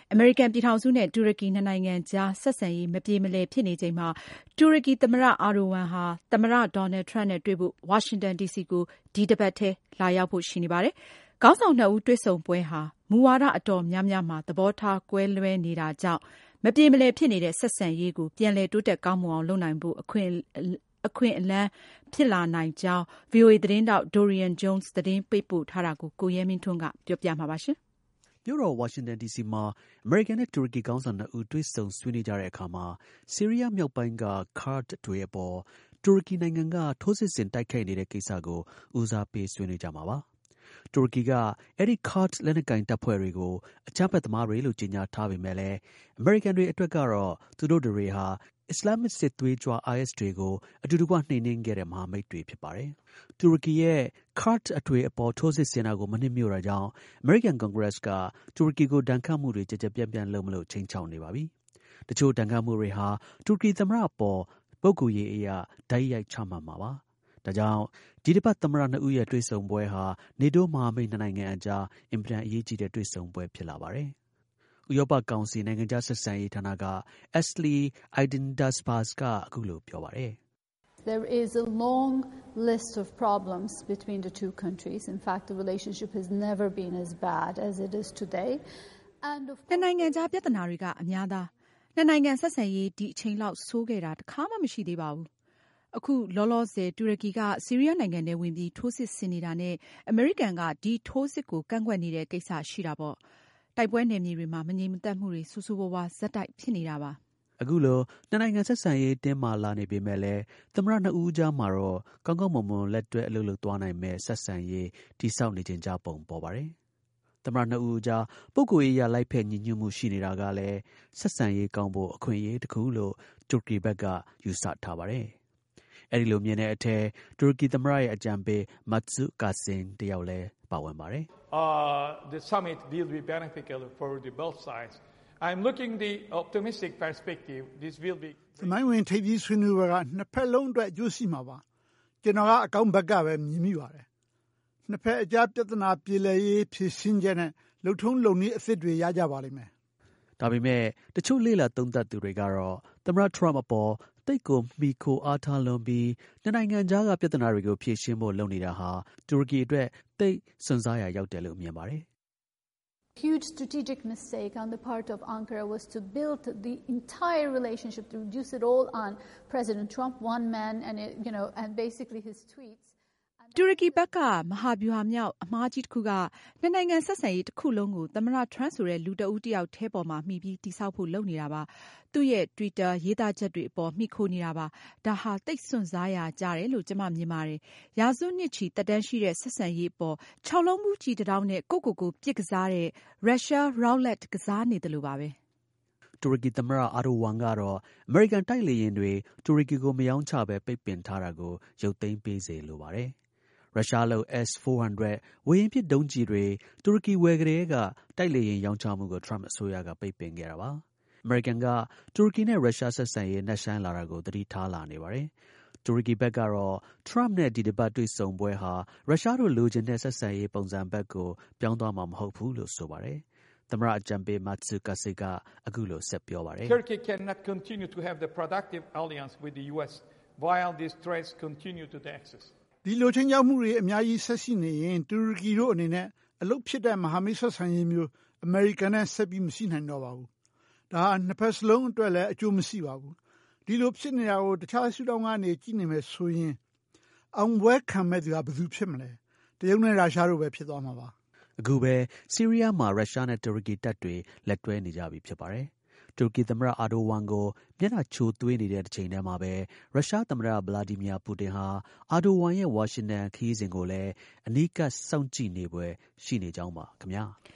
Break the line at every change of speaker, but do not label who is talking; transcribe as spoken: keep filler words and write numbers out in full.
အမေရိကန်ပြည်ထောင်စုနဲ့တူရကီနှစ်နိုင်ငံကြားဆက်ဆံရေးမပြေမလည်ဖြစ်နေချိန်မှာတူရကီသမ္မတအာဒိုဝမ်ဟာသမ္မတဒေါ်နယ်ထရန့်နဲ့တွေ့ဖို့ဝါရှင်တန်ဒီစီကိုဒီတပတ်ထဲလာရောက်ဖို့ရှိနေပါတယ်။ခေါင်းဆောင်နှစ်ဦးတွေ့ဆုံပွဲဟာမူဝါဒအတော်များများမှာသဘောထားကွဲလွဲနေတာကြောင့်မပြေမလည်ဖြစ်နေတဲ့ဆက်ဆံရေးကိုပြန်လည်တိုးတက်ကောင်းမွန်အောင်လုပ်နိုင်ဖို့အခွင့်အခွင့်အလမ်းဖြစ်လာနိုင်ကြောင်း ဗွီအိုအေ သတင်းထောက် Dorian Jones သတင်းပေးပို့ထားတာကိုကိုရဲမင်းထွန်းကပြောပြမှာပါရှင်
။မြို့တော်ဝါရှင်တန်ဒီစီမှာအမေရိကန်နဲ့တူရကီခေါင်းဆောင်နှစ်ဦးတွေ့ဆုံဆွေးနွေးကြတဲ့အခါမှာဆီးရီးယားမြောက်ပိုင်းကကာ့ဒ်တွေအပေါ်တူရကီနိုင်ငံကထိုးစစ်ဆင်တိုက်ခိုက်နေတဲ့ကိစ္စကိုဦးစားပေးဆွေးနွေးကြမှာပါ။တူရကီကအဲဒီကာ့ဒ်လက်နက်ကိုင်တပ်ဖွဲ့တွေကိုအကြမ်းဖက်သမားတွေလို့ကြေညာထားပေမဲ့လည်းအမေရိကန်တွေအတွက်ကတော့သူတို့တွေဟာအစ္စလာမစ်စစ်သွေးကြွ အိုင်အက်စ် တွေကိုအတူတကွနှိမ်နင်းခဲ့တဲ့မဟာမိတ်တွေဖြစ်ပါတယ်။တူရကီရဲ့ကာ့ဒ်အထွေအပေါ်ထိုးစစ်ဆင်တာကိုမနှစ်မြို့တာကြောင့်အမေရိကန်ကွန်ဂရက်ကတူရကီကိုဒဏ်ခတ်မှုတွေကြကြပြန့်ပြန့်လုပ်မလို့ချိန်ချောက်နေပါပြီ။တချို့ဒဏ်ခတ်မှုတွေဟာတူရကီသမ္မတအပေါ်ပုဂ္ဂိုလ်ရေးအရာဓာတ်ရိုက်ချမှတ်မှာပါ။ဒါကြောင့်ဒီတစ်ပတ်သမ္မတနှစ်ဦးရဲ့တွေ့ဆုံပွဲဟာနေတိုးမဟာမိတ်နှစ်နိုင်ငံအကြားအင်မတန်အရေးကြီးတဲ့တွေ့ဆုံပွဲဖြစ်လာပါတယ်။ဥရောပကောင်စီနိုင်ငံခြားဆက်ဆံရေးဌာနက Ashley Eidendasbas ကအခုလိုပြောပါတယ်။
There is a long list of problems between the two countries. In fact, the relationship has never been as bad as it is today.
And of course, နိုင်ငံခြားပြဿနာတွေကအများသားနှစ်နိုင်ငံဆက်ဆံရေးဒီအချိန်လောက်ဆိုးခဲ့တာတခါမှမရှိသေးပါဘူး။အခုလောလောဆယ်တူရကီကဆီးရီးယားနိုင်ငံထဲဝင်ပြီးထိုးစစ်ဆင်နေတာနဲ့အမေရိကန်ကဒီထိုးစစ်ကိုကန့်ကွက်နေတဲ့ကိစ္စရှိတာပေါ့။တိုက်ပွဲနယ်မြေတွေမှာမငြိမ်မသက်မှုတွေဆူဆူဝါးဝါဇက်တိုက်ဖြစ်နေတာပါ
။အခုလိုနှစ်နိုင်ငံဆက်ဆံရေးတင်းမာလာနေပေမဲ့လည်းသမ္မတနှစ်ဦးကြားမှာတော့ကောင်းကောင်းမွန်မွန်လက်တွဲအလုပ်လုပ်သွားနိုင်မဲ့ဆက်ဆံရေးတည်ဆောက်နေခြင်းကြပုံပေါ်ပါတယ်။သမ္မတနှစ်ဦးကြားပုဂ္ဂိုလ်ရေးရလိုက်ဖက်ညီညွတ်မှုရှိနေတာကလည်းဆက်ဆံရေးကောင်းဖို့အခွင့်အရေးတစ်ခုလို့တူရကီဘက်ကယူဆထားပါတယ်။အဲဒီလိုမြင်တဲ့အထက်တူရကီသမ္မတရဲ့အကြံပေးမတ်ဇူကာဆင်တယောက်လည်းပါဝင်ပါတယ်။
Uh, the summit will be beneficial for the both sides. I'm looking the optimistic perspective. This will be.
သမိုင်းဝင်ထိပ်သီးဆွေးနွေးပွဲကနှစ်ဖက်လုံးအတွက်အကျိုးရှိမှာပါ။ကျွန်တော်ကအကောင်းဘက်ကပဲမြင်မိပါတယ်။နှစ်ဖက်အကြားပြဿနာပြေလည်ရေးဖြေရှင်းချက်နဲ့လုံထုံးလုံနည်းအသစ်တွေရကြပါလိမ့်မယ်
။ဒါပေမဲ့တချို့လေ့လာသုံးသပ်သူတွေကတော့သမ္မတထရမ့်အပေါ်တိတ်ကိုမှီခိုအားထားလွန်ပြီးနှစ်နိုင်ငံကြားကပြဿနာတွေကိုဖြေရှင်းဖို့လုပ်နေတာဟာတူရကီအတွက်တိတ်စွန့်စားရရောက်တယ်လို့မြင်ပါတယ်
။ Huge strategic mistake on the part of Ankara was to build the entire relationship to reduce it all on President Trump, one man, and it, you know, and basically his tweets.
တူရကီဘက်ကမဟာဗျူဟာမြောက်အမှားကြီးတစ်ခုကနှစ်နိုင်ငံဆက်ဆံရေးတစ်ခုလုံးကိုသမ္မတထရန့်ဆိုတဲ့လူတဦးတစ်ယောက်ထဲပေါ်မှာမှီပြီးတိဆောက်ဖို့လုပ်နေတာပါ။သူ့ရဲ့ Twitter ရေးသားချက်တွေအပေါ်မှီခိုနေတာပါ။ဒါဟာတိတ်စွန့်စားရကြတယ်လို့ကျွန်မမြင်ပါတယ်။ရာစုနှစ်ချီတက်တန်းရှိတဲ့ဆက်ဆံရေးအပေါ်၆လုံးမှုကြီးတောင်းနဲ့ကိုကိုကိုပြစ်ကစားတဲ့ရုရှား roulette ကစားနေတယ်လို့ပါပဲ
။တူရကီသမ္မတအာဒိုဝမ်ကတော့အမေရိကန်တိုက်လေယာဉ်တွေတူရကီကိုမရောင်းချပဲပိတ်ပင်ထားတာကိုရုပ်သိမ်းပေးစေလိုပါတယ်။ရုရှားလုပ် S four hundred ဝေဟင်ပစ်ဒုံးကျည်တွေတူရကီဝယ်ကလေးကတိုက်လေယာဉ်ရောင်းချမှုကိုထရမ့်အစိုးရကပိတ်ပင်ခဲ့တာပါ။အမေရိကန်ကတူရကီနဲ့ရုရှားဆက်ဆံရေးနှက်ဆိုင်လာတာကိုသတိထားလာနေပါတယ်။တူရကီဘက်ကတော့ထရမ့်နဲ့ဒီတစ်ပတ်တွေ့ဆုံပွဲဟာရုရှားတို့လိုချင်တဲ့ဆက်ဆံရေးပုံစံဘက်ကိုပြောင်းသွားမှာမဟုတ်ဘူးလို့ဆိုပါတယ်။သမ္မတအကြံပေးမတ်ဇူကာစီကအခုလိုဆက်ပြောပါတယ်။
Turkey cannot continue to have the productive alliance with the U S while these threats continue to the axis.
ဒီလိုချင်းကြောက်မှုတွေအများကြီးဆက်ရှိနေရင်တူရကီတို့အနေနဲ့အလုပ်ဖြစ်တဲ့မဟာမိတ်ဆက်ဆံရေးမျိုးအမေရိကန်နဲ့ဆက်ပြီးမရှိနိုင်တော့ပါဘူး။ဒါဟာနှစ်ဖက်စလုံးအတွက်လည်းအကျိုးမရှိပါဘူး။ဒီလိုဖြစ်နေတာကိုတခြားရှုထောင့်ကနေကြည့်နေမယ်ဆိုရင်အောင်ပွဲခံမဲ့သူကဘယ်သူဖြစ်မလဲ။တရုတ်နဲ့ရုရှားတို့ပဲဖြစ်သွားမှာပါ
။အခုပဲဆီးရီးယားမှာရုရှားနဲ့တူရကီတပ်တွေလက်တွဲနေကြပြီဖြစ်ပါတယ်။တူရကီသမ္မတအာဒိုဝမ်ကိုမျက်နှာချိုသွေးနေတဲ့တစ်ချိန်တည်းမှာပဲရုရှားသမ္မတဗလာဒီမီယာပူတင်ဟာအာဒိုဝမ်ရဲ့ဝါရှင်တန်ခရီးစဉ်ကိုလည်းအနီးကပ်စောင့်ကြည့်နေပွဲရှိနေကြောင်းပါခင်ဗျာ။